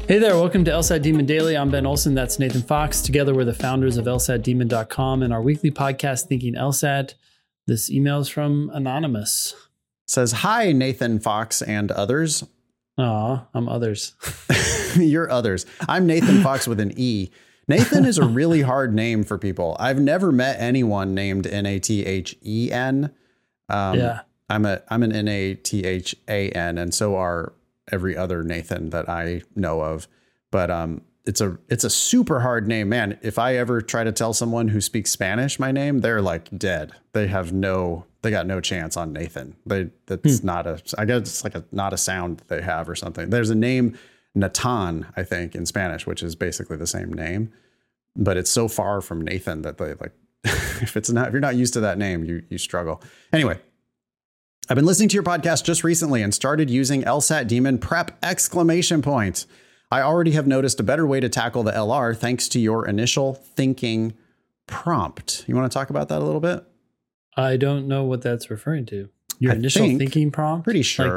Hey there, welcome to LSAT Demon Daily. I'm Ben Olson, that's Nathan Fox. Together we're the founders of LSATdemon.com and our weekly podcast, Thinking LSAT. This email is from Anonymous. Says, hi, Nathan Fox and others. Aw, I'm others. You're others. I'm Nathan Fox with an E. Nathan is a really hard name for people. I've never met anyone named Nathen. Yeah. I'm an Nathan, and so are every other Nathan that I know of. But it's a super hard name, man. If I ever try to tell someone who speaks Spanish my name, they're like dead. They got no chance on Nathan. That's not a, I guess it's like not a sound that they have or something. There's a name Natan, I think, in Spanish, which is basically the same name, but it's so far from Nathan that they like, if you're not used to that name, you struggle. Anyway, I've been listening to your podcast just recently and started using LSAT Demon Prep ! I already have noticed a better way to tackle the LR thanks to your initial thinking prompt. You want to talk about that a little bit? I don't know what that's referring to. Your initial thinking prompt? Pretty sure.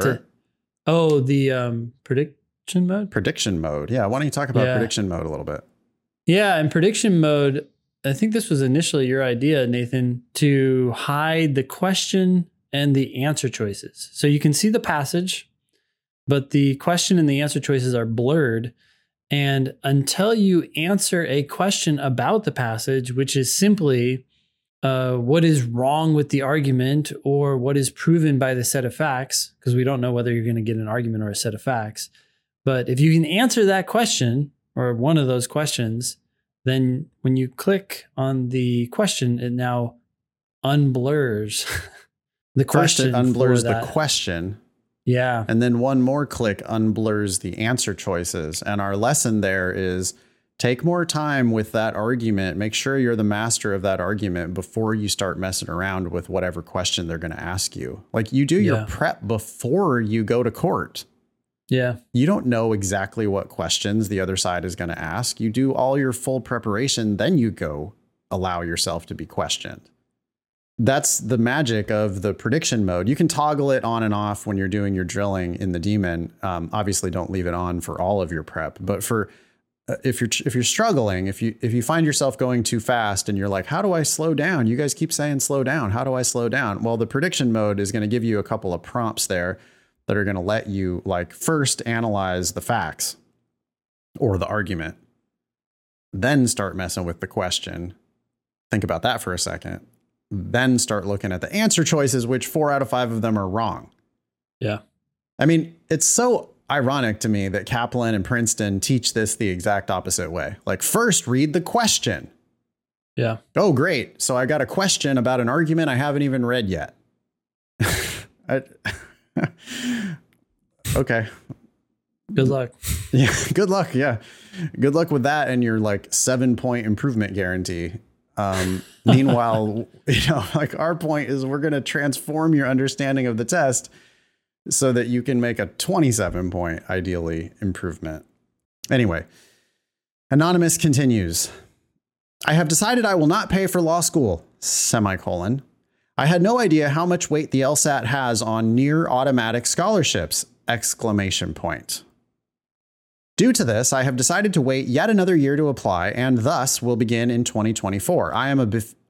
The prediction mode? Prediction mode. Yeah. Why don't you talk about prediction mode a little bit? Yeah. In prediction mode, I think this was initially your idea, Nathan, to hide the question and the answer choices. So you can see the passage, but the question and the answer choices are blurred. And until you answer a question about the passage, which is simply what is wrong with the argument or what is proven by the set of facts, because we don't know whether you're going to get an argument or a set of facts. But if you can answer that question or one of those questions, then when you click on the question, it now unblurs the question. First, it unblurs the question. Yeah. And then one more click unblurs the answer choices. And our lesson there is take more time with that argument. Make sure you're the master of that argument before you start messing around with whatever question they're going to ask you. Like you do your prep before you go to court. Yeah. You don't know exactly what questions the other side is going to ask. You do all your full preparation, then you go allow yourself to be questioned. That's the magic of the prediction mode. You can toggle it on and off when you're doing your drilling in the Demon. Obviously, don't leave it on for all of your prep. But for if you're struggling, if you find yourself going too fast and you're like, how do I slow down? You guys keep saying slow down. How do I slow down? Well, the prediction mode is going to give you a couple of prompts there that are going to let you like first analyze the facts or the argument, then start messing with the question. Think about that for a second. Then start looking at the answer choices, which 4 out of 5 of them are wrong. Yeah. I mean, it's so ironic to me that Kaplan and Princeton teach this the exact opposite way. Like first read the question. Yeah. Oh, great. So I got a question about an argument I haven't even read yet. Okay. Good luck. Yeah. Good luck. Yeah. Good luck with that. And your like 7-point improvement guarantee. Meanwhile, like our point is we're going to transform your understanding of the test so that you can make a 27-point, ideally, improvement. Anyway, Anonymous continues. I have decided I will not pay for law school, semicolon. I had no idea how much weight the LSAT has on near automatic scholarships, exclamation point. Due to this, I have decided to wait yet another year to apply and thus will begin in 2024. I am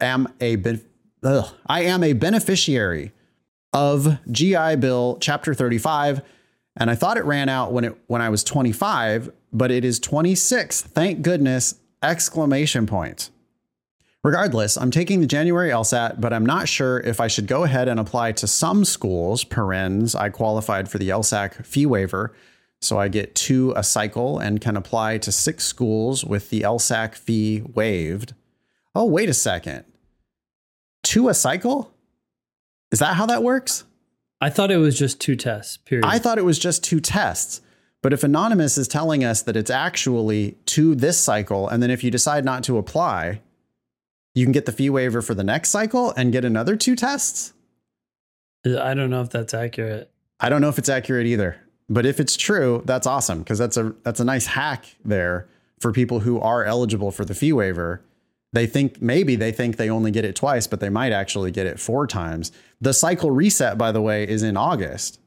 a beneficiary of GI Bill Chapter 35, and I thought it ran out when I was 25, but it is 26. Thank goodness, exclamation point. Regardless, I'm taking the January LSAT, but I'm not sure if I should go ahead and apply to some schools, parens, I qualified for the LSAC fee waiver, so I get 2 a cycle and can apply to 6 schools with the LSAC fee waived. Oh, wait a second. 2 a cycle? Is that how that works? I thought it was just 2 tests, period. I thought it was just 2 tests. But if Anonymous is telling us that it's actually 2 this cycle, and then if you decide not to apply, you can get the fee waiver for the next cycle and get another 2 tests? I don't know if that's accurate. I don't know if it's accurate either. But if it's true, that's awesome, because that's a nice hack there for people who are eligible for the fee waiver. They think they only get it twice, but they might actually get it 4 times. The cycle reset, by the way, is in August.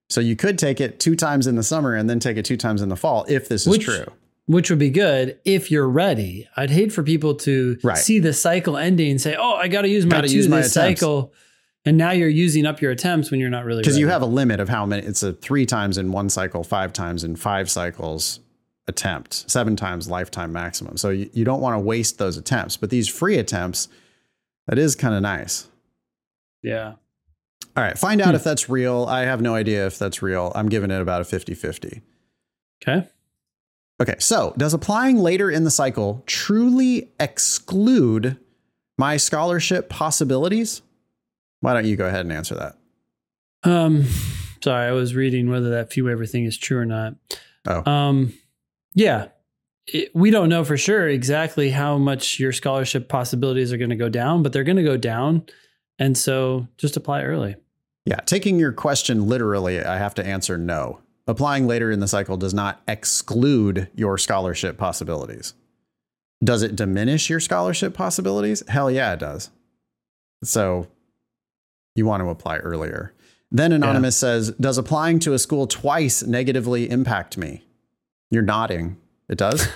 So you could take it 2 times in the summer and then take it 2 times in the fall if this is true. Which would be good if you're ready. I'd hate for people to see the cycle ending and say, oh, I got to use my 2 this cycle. And now you're using up your attempts when you're not really ready. Because you have a limit of how many. It's a 3 times in 1 cycle, 5 times in 5 cycles attempt, 7 times lifetime maximum. So you don't want to waste those attempts. But these free attempts, that is kind of nice. Yeah. All right. Find out if that's real. I have no idea if that's real. I'm giving it about a 50-50. Okay. Okay. So does applying later in the cycle truly exclude my scholarship possibilities? Why don't you go ahead and answer that? Sorry, I was reading whether that fee waiver thing is true or not. Oh. Yeah. We don't know for sure exactly how much your scholarship possibilities are going to go down, but they're going to go down. And so just apply early. Yeah. Taking your question literally, I have to answer no. Applying later in the cycle does not exclude your scholarship possibilities. Does it diminish your scholarship possibilities? Hell yeah, it does. So you want to apply earlier. Then Anonymous says, does applying to a school twice negatively impact me? You're nodding. It does?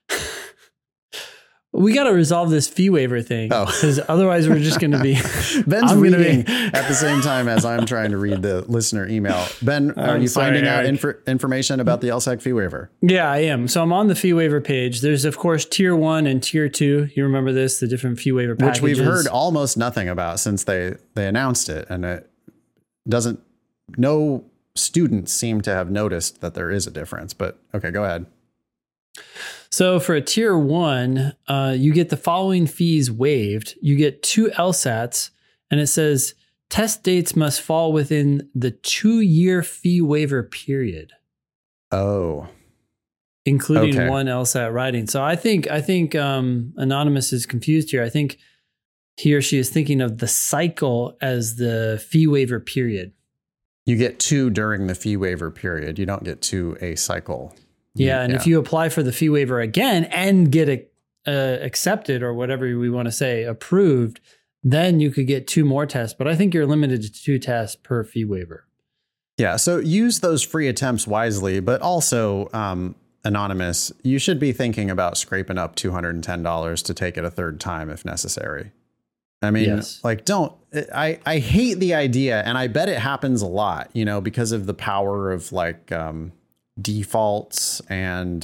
We got to resolve this fee waiver thing. Because otherwise we're just going to be... Ben's reading at the same time as I'm trying to read the listener email. Ben, are you finding out information about the LSAC fee waiver? Yeah, I am. So I'm on the fee waiver page. There's, of course, tier 1 and tier 2. You remember this, the different fee waiver packages. Which we've heard almost nothing about since they announced it. And it doesn't... No students seem to have noticed that there is a difference. But okay, go ahead. So for a tier 1, you get the following fees waived. You get 2 LSATs, and it says test dates must fall within the 2-year fee waiver period. Oh, including 1 LSAT writing. So I think Anonymous is confused here. I think he or she is thinking of the cycle as the fee waiver period. You get 2 during the fee waiver period. You don't get 2 a cycle. Yeah, and if you apply for the fee waiver again and get accepted or whatever we want to say, approved, then you could get 2 more tests. But I think you're limited to 2 tests per fee waiver. Yeah, so use those free attempts wisely, but also Anonymous, you should be thinking about scraping up $210 to take it a 3rd time if necessary. I mean, I hate the idea, and I bet it happens a lot, because of the power of defaults and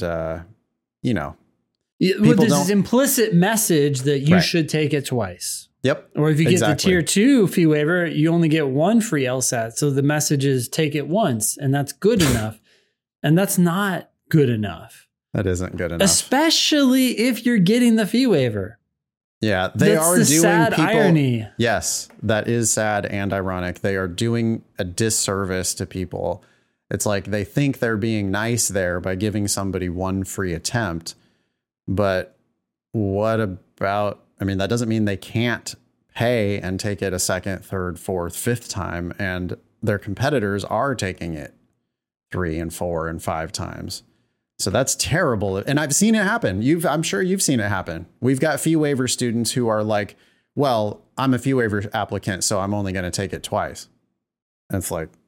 there's this implicit message that you should take it twice. Yep. Or if you get the tier 2 fee waiver, you only get 1 free LSAT. So the message is take it once, and that's good enough. And that's not good enough. That isn't good enough. Especially if you're getting the fee waiver. Yeah, they That's are the doing sad people. Irony. Yes, that is sad and ironic. They are doing a disservice to people. It's like they think they're being nice there by giving somebody 1 free attempt. But what about, that doesn't mean they can't pay and take it a 2nd, 3rd, 4th, 5th time. And their competitors are taking it 3 and 4 and 5 times. So that's terrible. And I've seen it happen. I'm sure you've seen it happen. We've got fee waiver students who are like, well, I'm a fee waiver applicant, so I'm only going to take it twice. And it's like,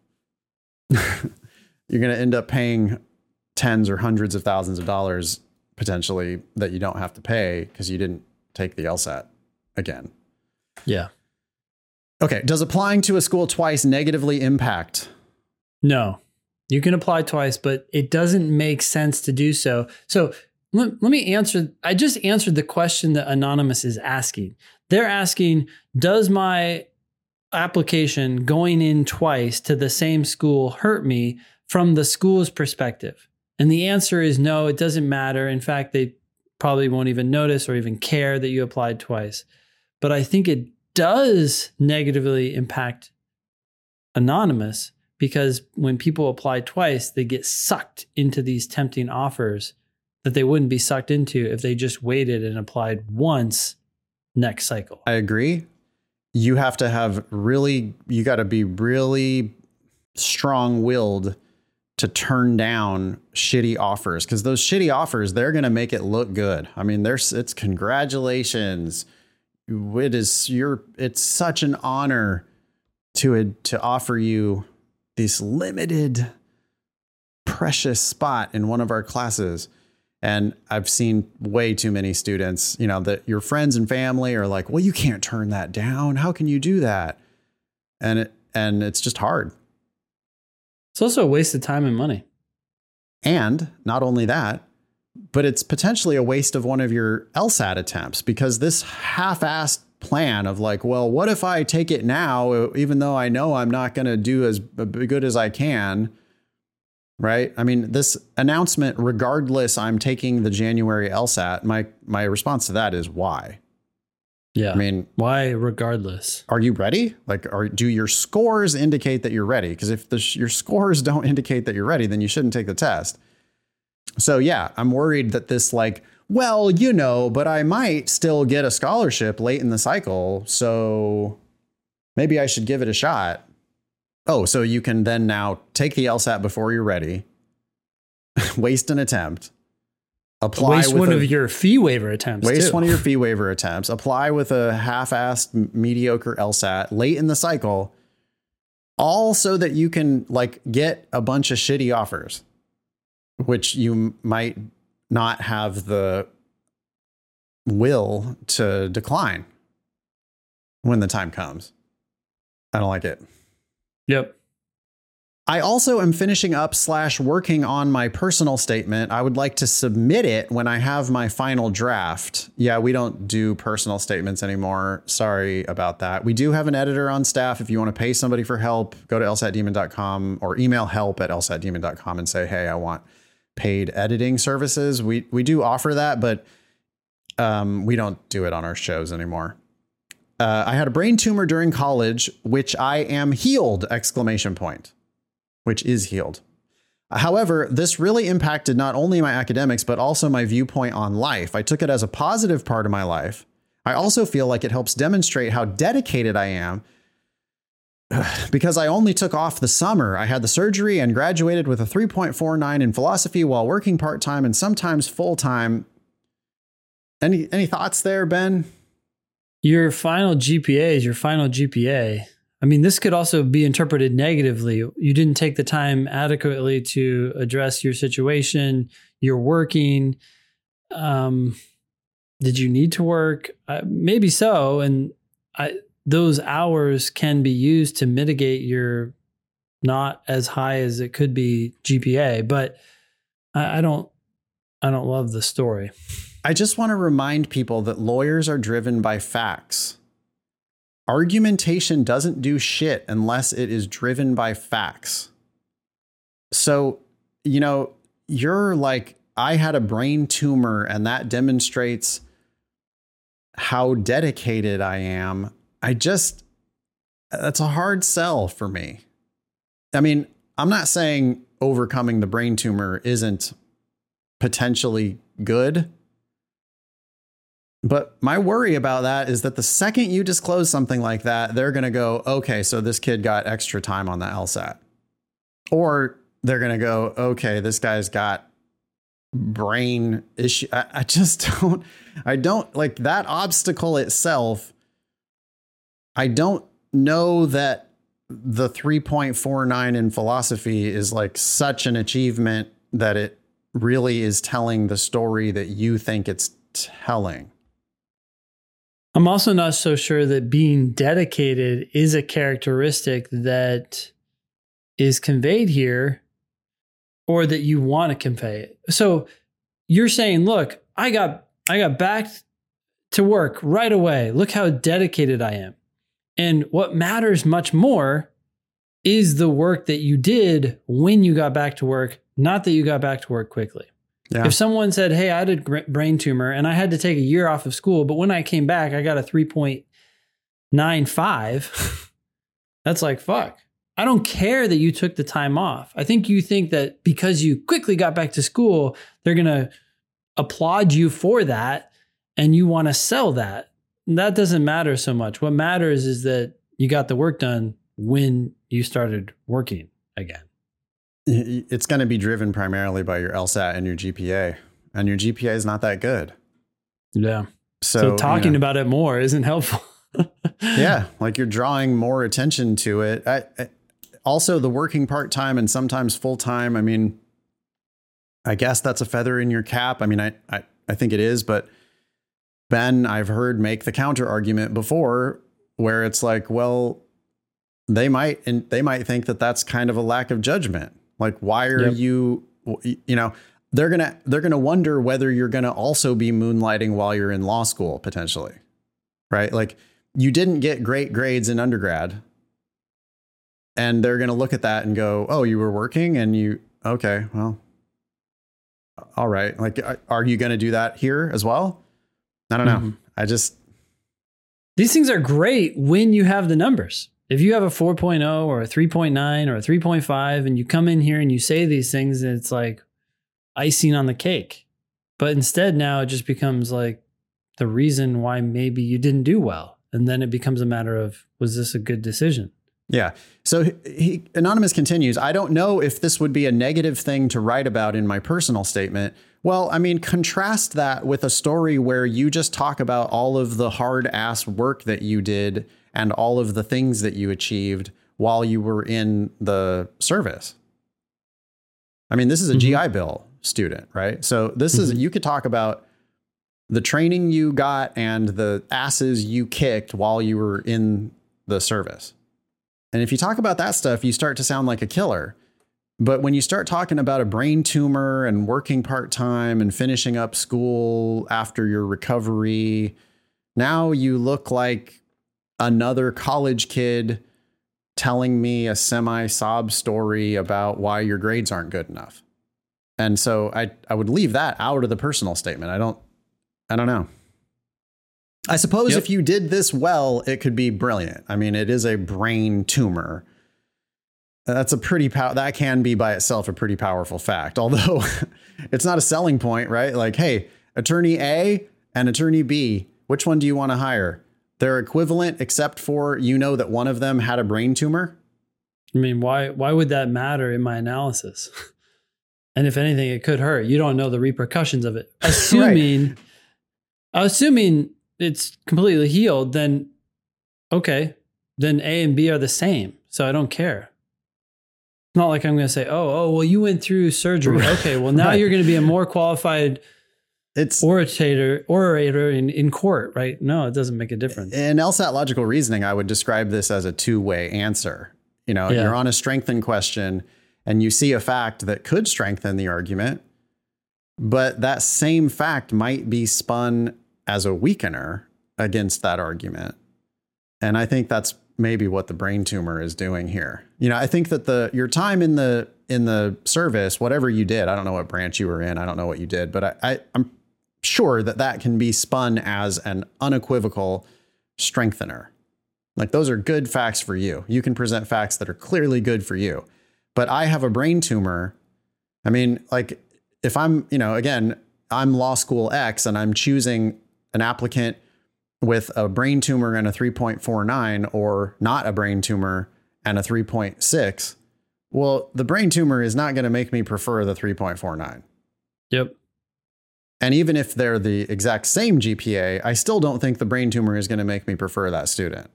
you're going to end up paying tens or hundreds of thousands of dollars potentially that you don't have to pay because you didn't take the LSAT again. Yeah. Okay. Does applying to a school twice negatively impact? No. You can apply twice, but it doesn't make sense to do so. So let me answer. I just answered the question that Anonymous is asking. They're asking, does my application going in twice to the same school hurt me from the school's perspective? And the answer is no, it doesn't matter. In fact, they probably won't even notice or even care that you applied twice. But I think it does negatively impact Anonymous, because when people apply twice, they get sucked into these tempting offers that they wouldn't be sucked into if they just waited and applied once next cycle. I agree. You have to you got to be really strong-willed to turn down shitty offers, because those shitty offers, they're going to make it look good. It's congratulations. It's such an honor to offer you this limited, precious spot in one of our classes. And I've seen way too many students, you know, that your friends and family are like, well, you can't turn that down. How can you do that? And it's just hard. It's also a waste of time and money. And not only that, but it's potentially a waste of one of your LSAT attempts, because this half-assed plan of like, well, what if I take it now, even though I know I'm not going to do as good as I can, right? I mean, this announcement, regardless, I'm taking the January LSAT. My response to that is why? Yeah. I mean, why regardless? Are you ready? Like, do your scores indicate that you're ready? Because if your scores don't indicate that you're ready, then you shouldn't take the test. So yeah, I'm worried that this like, well, you know, but I might still get a scholarship late in the cycle, so maybe I should give it a shot. Oh, so you can then now take the LSAT before you're ready, waste an attempt, apply waste with one of your fee waiver attempts. Waste too. one of your fee waiver attempts, apply with a half-assed mediocre LSAT late in the cycle, all so that you can like get a bunch of shitty offers, which you might not have the will to decline when the time comes. I don't like it. Yep. I also am finishing up / working on my personal statement. I would like to submit it when I have my final draft. Yeah, we don't do personal statements anymore. Sorry about that. We do have an editor on staff. If you want to pay somebody for help, go to lsatdemon.com or email help@lsatdemon.com and say, hey, I want paid editing services. We do offer that, but we don't do it on our shows anymore. I had a brain tumor during college, which I am healed! ! Which is healed. However, this really impacted not only my academics, but also my viewpoint on life. I took it as a positive part of my life. I also feel like it helps demonstrate how dedicated I am because I only took off the summer. I had the surgery and graduated with a 3.49 in philosophy while working part-time and sometimes full-time. Any thoughts there, Ben? Your final GPA is your final GPA. I mean, this could also be interpreted negatively. You didn't take the time adequately to address your situation. You're working. Did you need to work? Maybe so. And those hours can be used to mitigate your not as high as it could be GPA. But I don't love the story. I just want to remind people that lawyers are driven by facts. Argumentation doesn't do shit unless it is driven by facts. So, you know, you're like, I had a brain tumor and that demonstrates how dedicated I am. That's a hard sell for me. I mean, I'm not saying overcoming the brain tumor isn't potentially good. But my worry about that is that the second you disclose something like that, they're going to go, okay, so this kid got extra time on the LSAT. Or they're going to go, okay, this guy's got brain issue. I don't like that obstacle itself. I don't know that the 3.49 in philosophy is like such an achievement that it really is telling the story that you think it's telling. I'm also not so sure that being dedicated is a characteristic that is conveyed here or that you want to convey it. So you're saying, look, I got back to work right away. Look how dedicated I am. And what matters much more is the work that you did when you got back to work, not that you got back to work quickly. Yeah. If someone said, hey, I had a brain tumor and I had to take a year off of school, but when I came back, I got a 3.95, that's like, fuck. I don't care that you took the time off. I think you think that because you quickly got back to school, they're going to applaud you for that and you want to sell that. And that doesn't matter so much. What matters is that you got the work done when you started working again. It's going to be driven primarily by your LSAT and your GPA, and your GPA is not that good. Yeah. So talking about it more isn't helpful. Yeah. Like you're drawing more attention to it. also the working part-time and sometimes full-time. I mean, I guess that's a feather in your cap. I mean, I think it is, but Ben, I've heard make the counter argument before where it's like, well, they might think that that's kind of a lack of judgment. Like, why are you know, they're going to wonder whether you're going to also be moonlighting while you're in law school, potentially. Right? Like, you didn't get great grades in undergrad. And they're going to look at that and go, oh, you were working and okay, well, all right. Like, are you going to do that here as well? I don't know. These things are great when you have the numbers. If you have a 4.0 or a 3.9 or a 3.5 and you come in here and you say these things, and it's like icing on the cake. But instead now it just becomes like the reason why maybe you didn't do well. And then it becomes a matter of, was this a good decision? Yeah. So Anonymous continues, I don't know if this would be a negative thing to write about in my personal statement. Well, I mean, contrast that with a story where you just talk about all of the hard ass work that you did and all of the things that you achieved while you were in the service. I mean, this is a GI Bill student, right? So this is, you could talk about the training you got and the asses you kicked while you were in the service. And if you talk about that stuff, you start to sound like a killer. But when you start talking about a brain tumor and working part-time and finishing up school after your recovery, now you look like another college kid telling me a semi-sob story about why your grades aren't good enough. And so I would leave that out of the personal statement. I don't know. I suppose if you did this well, it could be brilliant. I mean, it is a brain tumor. That's that can be by itself a pretty powerful fact, although it's not a selling point, right? Like, hey, attorney A and attorney B, which one do you want to hire? They're equivalent, except for, that one of them had a brain tumor. I mean, why would that matter in my analysis? And if anything, it could hurt. You don't know the repercussions of it. Assuming it's completely healed, then okay, then A and B are the same. So I don't care. It's not like I'm going to say, oh, well, you went through surgery. Okay, well, now you're going to be a more qualified orator in court, right? No, it doesn't make a difference. In LSAT logical reasoning, I would describe this as a two-way answer. You're on a strengthen question and you see a fact that could strengthen the argument, but that same fact might be spun as a weakener against that argument. And I think that's maybe what the brain tumor is doing here. I think that your time in the service, whatever you did, I don't know what branch you were in, I don't know what you did, but I'm sure that can be spun as an unequivocal strengthener. Like, those are good facts for you. You can present facts that are clearly good for you. But I have a brain tumor. I mean, like, if I'm, again, I'm law school X and I'm choosing an applicant with a brain tumor and a 3.49 or not a brain tumor and a 3.6, well, the brain tumor is not going to make me prefer the 3.49. Yep. And even if they're the exact same GPA, I still don't think the brain tumor is going to make me prefer that student.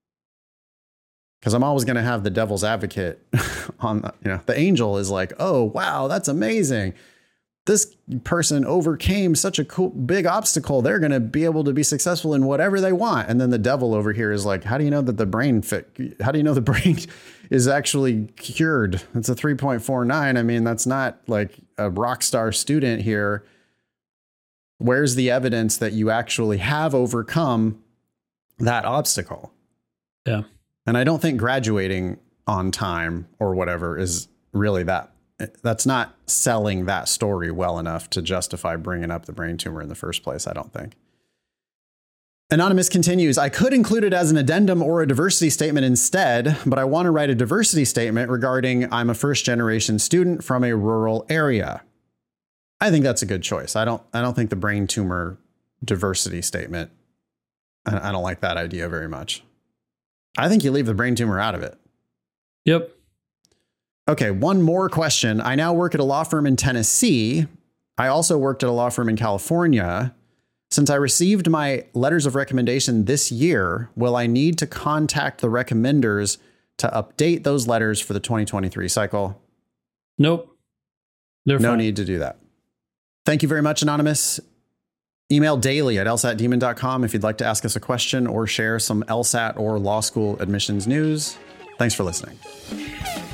Because I'm always going to have the devil's advocate on, the angel is like, oh, wow, that's amazing. This person overcame such a cool, big obstacle. They're going to be able to be successful in whatever they want. And then the devil over here is like, how do you know that the brain how do you know the brain is actually cured? It's a 3.49. I mean, that's not like a rock star student here. Where's the evidence that you actually have overcome that obstacle? Yeah. And I don't think graduating on time or whatever is really that's not selling that story well enough to justify bringing up the brain tumor in the first place, I don't think. Anonymous continues, I could include it as an addendum or a diversity statement instead, but I want to write a diversity statement regarding I'm a first generation student from a rural area. I think that's a good choice. I don't think the brain tumor diversity statement, I don't like that idea very much. I think you leave the brain tumor out of it. Yep. Okay, one more question. I now work at a law firm in Tennessee. I also worked at a law firm in California. Since I received my letters of recommendation this year, will I need to contact the recommenders to update those letters for the 2023 cycle? Nope. They're no fine. need to do that. Thank you very much, Anonymous. Email daily@lsatdemon.com if you'd like to ask us a question or share some LSAT or law school admissions news. Thanks for listening.